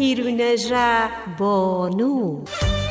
ایرونژا بانو.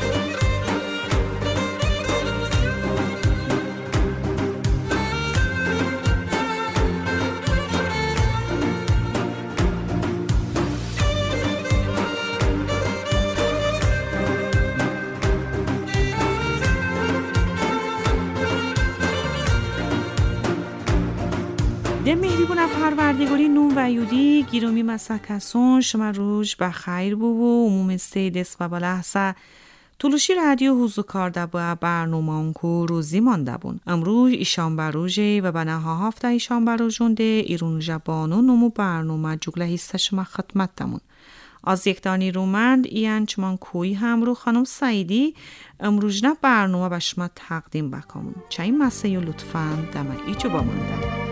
ده مهریبون پروردگاری نون و یودی گیرومی مسکسون شما روش بخیر بو و عموم استیدس و بلحظه طولوشی رادیو حوزو کارده با برنامه که روزی مانده بون. امروز ایشان بروژه و بناها هفته ایشان بروژون ده ایرونژا بانو نمو برنامه جگله هسته شما خدمت دمون. از یک دانی رومند ایان چمان کوی همرو خانم سعیدی امروز نه برنامه به شما تقدیم بکنم. چه این مسیح لطفاً دمه ایچو با مانده.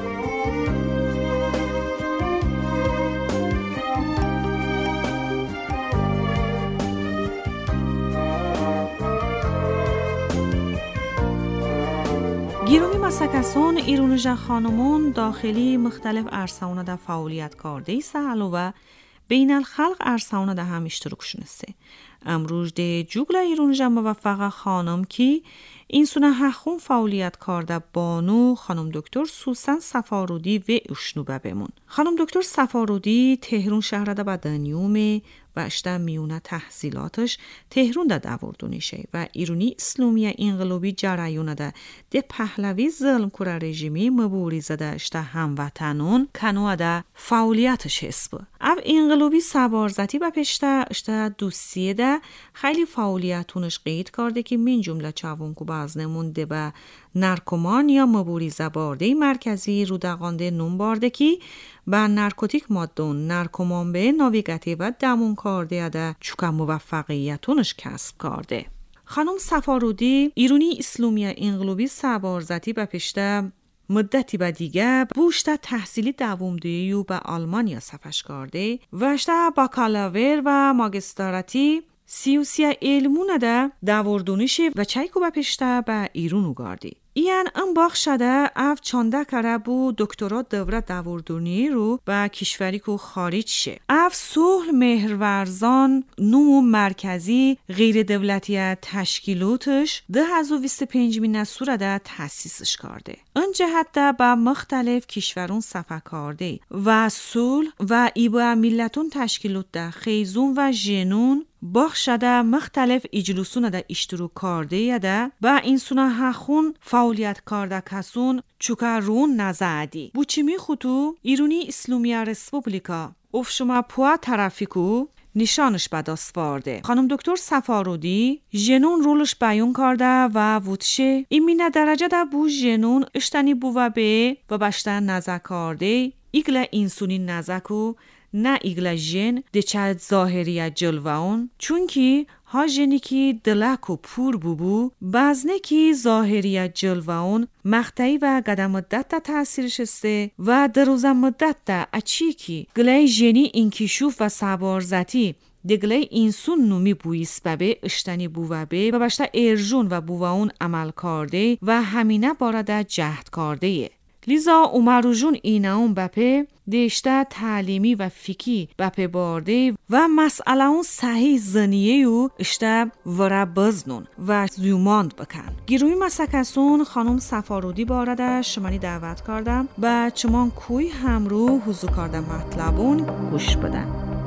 گیرومی مسکسون ایرونژا خانمون داخلی مختلف عرصه‌ها ده فعالیت کرده ایست علاوه بین الخلق عرصه‌ها ده هم اشتراک شنسته. امروز ده جوگل ایرونژا موفق خانم کی این سونه حخون فعالیت کرده بانو خانم دکتر سوسن صفارودی و اشنوبه بمون. خانم دکتر صفارودی تهران شهر ده بدنیومه و اشته میونه تحصیلاتش تهران ده دوردونیشه و ایرونی اسلامی انقلابی جریان ده پهلوی ظلم کره رژیمی مبوریزه ده اشته هموطنون کنوه ده فعالیتش حسب. او انقلابی سوارزتی و پشته اشته دوستیه ده خیلی فعالیتونش قید کرده که من جمله چوون که بازنمونده به نرکومان یا مبوریزه بارده مرکزی رودقانده نون بارده که با نارکوتیک مادون نرکومان به ناویگاتی و دمون کرده ده چوکا موفقیتونش کسب کرده. خانم صفارودی ایرونی اسلامی انقلابی سوارزتی به پشته مدتی به دیگه بوشته تحصیلی دوامدهی و به آلمانیا سفرش کرده و اشته باکالور و ماگستراتی سیوسیا علمونه ده دوردونیشه و چایکو به پشته به ایرونو گاردی. این باخ شده اف چانده کره بو دکترا دوره دوردونی رو به کشوری که خارج شه. اف صلح مهرورزان نمو مرکزی غیر دولتی تشکیلاتش 2025 نسوره ده تأسیسش کرده. اون جهت ده با مختلف کشورون سفر کرده و صلح و ایبا ملتون تشکیلات ده خیزون و جنون باخ شده مختلف اجلسون ده اشتراک کرده ده با این سونه حخون فعالیت کرده کسون چوکا رون نزدی. بوچیمی خطو ایرونی اسلامی رسپوبلیکا اف شما پوا ترافیکو نشانش به دست آورده. خانم دکتر صفارودی ژنون رولش بیان کرده و وودشه ایمینه درجه ده بو ژنون اشتنی بو به و بشتن نزد کرده ایگل اینسونی نزکو نه ایگل ژن دچه ظاهری جلوون چون که ها ژنی که دلک و پور بو بازنه که ظاهری جلوون مقطعی و قدم مدت تا تأثیرش استه و در روز مدت تا اچی که گله ژنی انکشوف و سوارزتی دگله اینسون نومی بویس ببه اشتنی بووبه و بشته ارجون و بووون عمل کرده و همینه بارده جهد کرده. لیزا اومروجون ایناون بپه دیشته تعلیمی و فیکی بپه بارده و مسئله اون صحیح زنیه و اشته وره بزنون و زیوماند بکن. گیروی مسکسون خانم صفارودی بارده شمانی دعوت کردم و چمان کوی همرو حضور کردم مطلبون گوش بدن.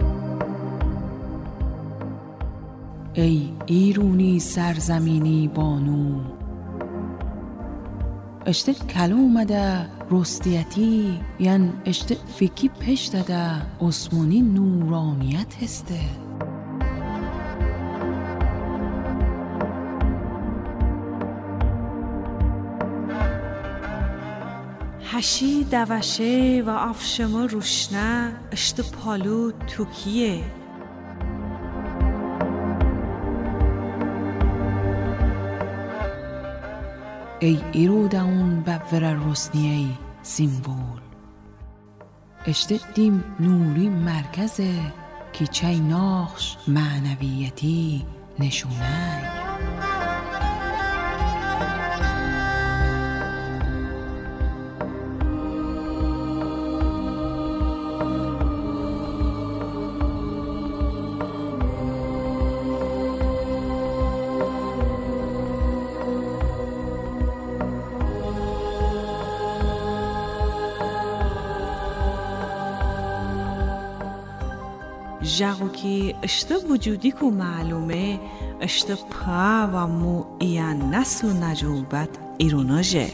ای ایرونی سرزمینی بانو اشته کلو اومده رستیتی یعن اشته فکی پش داده عثمانی نورانیت هسته هشی دوشه و آفشما روشنه اشته پالو توکیه ای ایروداون بفر رسنیه سیمبول اشته دیم نوری مرکزه که چای ناخش معنویتی نشونه جاگو کی اشته وجودی کو معلومه اشته پا و مو ایان نسو نجوبت ایروناجه.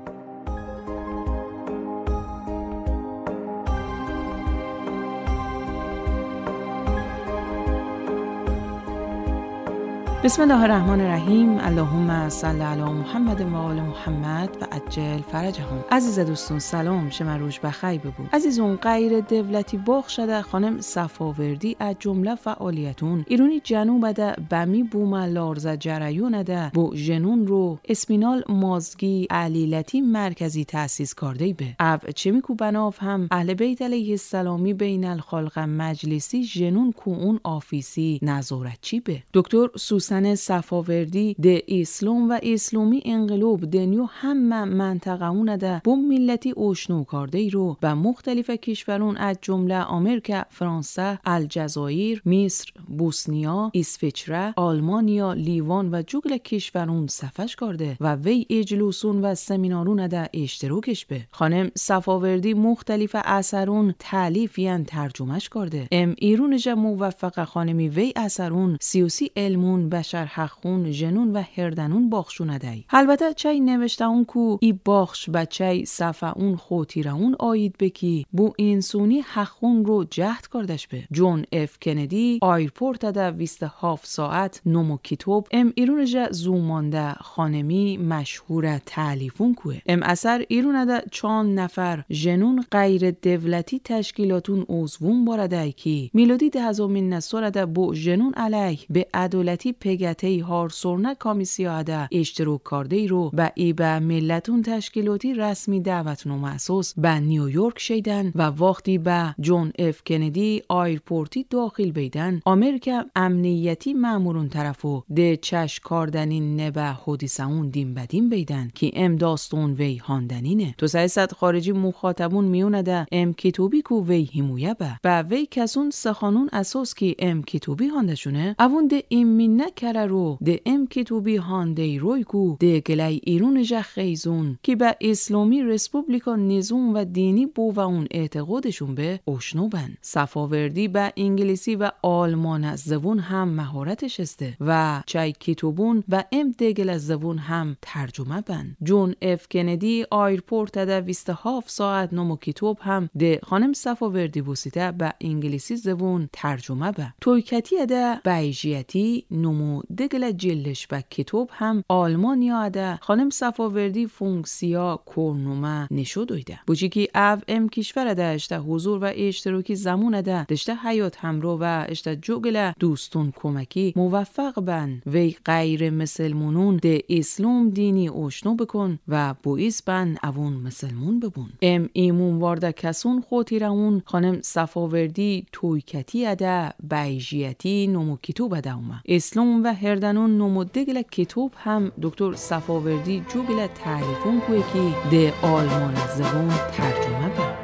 بسم الله الرحمن الرحیم. اللهم صل علی محمد و آل محمد و عجل فرجهم. عزیز دوستون سلام، شما روز بخیر ببود. عزیزون، غیر دولتی باغ شده خانم صفاوردی از جمله فعالیتون ایرونی جنوب ده بمی بوم لارزه جریون ده بو جنون رو اسپینال مازگی علیلتی مرکزی تأسیس کرده به. او چه میکو بناف هم اهل بیت علیه السلامی بین الخلق مجلسی جنون کو اون آفیسی نظارت چی به. دکتر سوسن صفاوردی ده اسلام و اسلامی انقلاب دنیو همه منطقه اون ده با ملتی اوشنو کرده ای رو به مختلف کشورون از جمله آمریکا، فرانسه، الجزایر، مصر، بوسنیا، اسویچره، آلمانیا، لیوان و جگل کشورون سفش کرده و وی اجلوسون و سمینارون ده اشتراکش به. خانم صفاوردی مختلف اثرون تالیف یان ترجمهش کرده. ایرون جا موفق خانمی وی اثرون سیاسی علمون بشر حقون جنون و هردنون باخشونه دای. البته چای نوشته اون کو ای باخش بچای صفه اون خوتیره اون آید بکی بو انسونی حقون رو جهد کردش به. جون اف کندی آیرپورت ده 27 ساعت نمو کتاب ایرون جا زومانده خانمی مشهور تعلیفون کوه. اثر ایرون ده 4 نفر جنون غیر دولتی تشکیلاتون عضوون بارده کی میلادی 2019 ده بو جنون علیه به عدالتی پگتی هار سورنا کامیسیا ده اشتراک کرده ای رو و ای به ملتون تشکیلاتی رسمی دعوتنو محسوس به نیویورک شیدن و وقتی به جون اف کندی آیرپورتی داخل بیدن امریکا امنیتی مامورون طرفو ده چش کاردنین نبه حدیثه اون دیم بدیم بیدن که داستون وی هاندنینه. تو 300 خارجی مخاطبون میونه ده کتوبی کو وی همویه به وی کسون سخانون اساس که کتوبی هاندشونه اون ده ایمینه کره رو ده کتوبی هانده روی کو ده گلای ایرون جه خیزون که به اسلامی رسپوبلیکا نظام و دینی بو و اون اعتقادشون به اوشنو بن. صفاوردی به انگلیسی و آلمان زبون هم مهارتش استه و چای کتوبون و دگل زبون هم ترجمه بن. جون اف کندی آیرپورت ده 27 ساعت نمو کتوب هم ده خانم صفاوردی بوسیده به انگلیسی زبون ترجمه به. تویکتی ده بیجیتی نمو دگل جلش به کتاب هم آلمانیا ده خانم صفاوردی فونکسیا کورنومه نشو دویده. بوچی که او کشور ده اشته حضور و اشتراکی زمون ده دشته حیات همرو و اشته جوگل دوستون کمکی موفق بن وی غیر مسلمونون ده اسلام دینی اوشنو بکن و بویس بن اوون مسلمون ببون. ایمون وارده کسون خوتیره اون خانم صفاوردی تویکتی ده بیجیتی نمو کتوب ده اومه. اسلام و هردنون نمو دگل کتوب هم دکتر صفاوردی جوگل تعریفون کوی که ده آلمان زبون ترجمه به.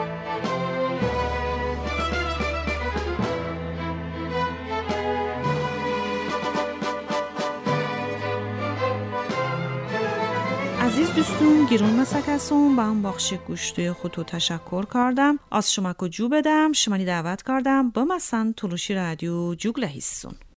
عزیز دوستون گیرون مسکسون با هم باخش گوشتوی خودتو تشکر کردم از شما که جو بدم شمانی دعوت کردم با مسن تلوشی رادیو جوگله هستون.